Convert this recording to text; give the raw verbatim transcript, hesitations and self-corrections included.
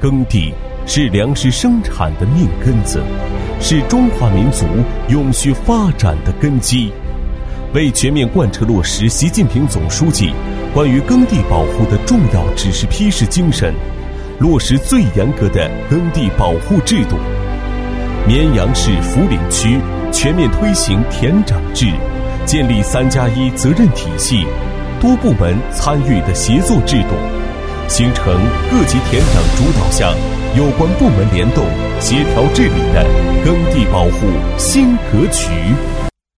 耕地是粮食生产的命根子，是中华民族永续发展的根基。为全面贯彻落实习近平总书记关于耕地保护的重要指示批示精神，落实最严格的耕地保护制度，绵阳市涪陵区全面推行田长制，建立三加一责任体系，多部门参与的协作制度，形成各级田长主导下有关部门联动协调治理的耕地保护新格局。